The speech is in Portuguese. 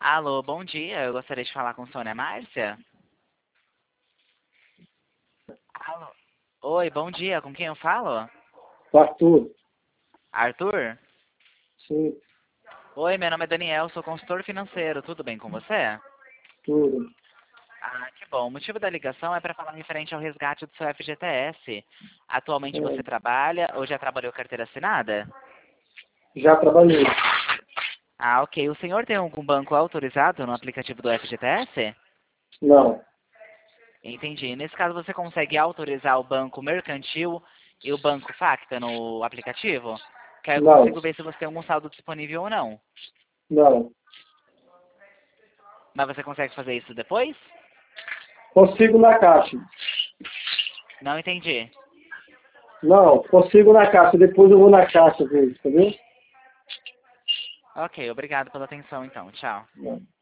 Alô, bom dia. Eu gostaria de falar com Sônia Márcia. Alô. Oi, bom dia. Com quem eu falo? Arthur, Arthur? sim, Oi, meu nome é Daniel, sou consultor financeiro. Tudo bem com você? tudo. Ah, que bom. O motivo da ligação é para falar referente ao resgate do seu FGTS. Atualmente você É, trabalha ou já trabalhou carteira assinada? já trabalhei. Ah, ok. O senhor tem algum banco autorizado no aplicativo do FGTS? Não, Entendi. Nesse caso, você consegue autorizar o banco mercantil e o banco Facta no aplicativo? Que aí eu não, consigo ver se você tem algum saldo disponível ou não. não. Mas você consegue fazer isso depois? Consigo na caixa. Não entendi. Não, consigo na caixa. Depois eu vou na caixa ver, entendeu? Ok, obrigado pela atenção então. Tchau. Não.